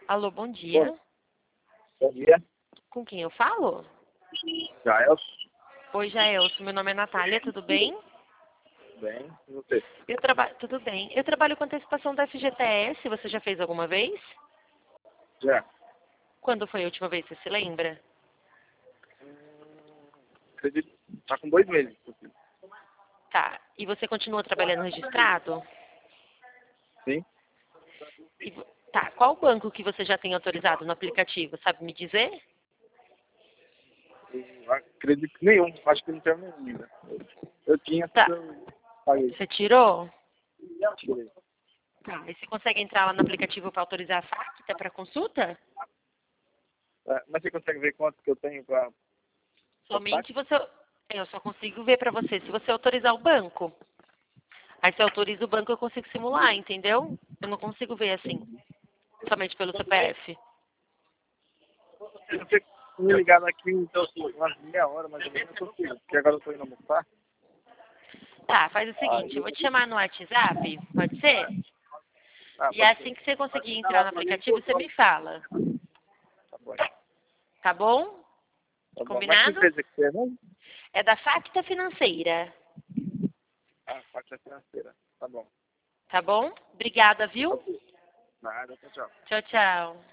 Alô, bom dia. Bom dia. Com quem eu falo? Jaelson. Oi, Jaelson. Meu nome é Natália, tudo bem? Bem, e você? Tudo bem. Eu trabalho com antecipação da FGTS. Você já fez alguma vez? Já. Quando foi a última vez, você se lembra? Acredito. Tá com 2 meses. Tá. E você continua trabalhando registrado? Sim? Tá. Qual banco que você já tem autorizado no aplicativo? Sabe me dizer? Acredito que nenhum. Acho que não tenho nenhum ainda. Eu tinha, Tá. eu paguei. Você tirou? Tirei. Tá. E você consegue entrar lá no aplicativo para autorizar a FACTA para consulta? Mas você consegue ver quanto que eu tenho pra Somente saque? você. Eu só consigo ver para você se você autorizar o banco. Aí se eu autorizo o banco, eu consigo simular, entendeu? Eu não consigo ver assim, somente pelo CPF. Se você me ligar daqui umas meia hora, mais ou menos, eu consigo. Porque agora eu tô indo almoçar. Tá, faz o seguinte, eu vou te chamar no WhatsApp, pode ser? E Pode ser. assim que você conseguir entrar no aplicativo, você me fala. Tá bom. Tá bom? Tá bom. Mas que Combinado? empresa que você é mesmo? É da Facta Financeira. Parte financeira. Tá bom. Tá bom? Obrigada, viu? Nada, tchau, tchau. Tchau, tchau.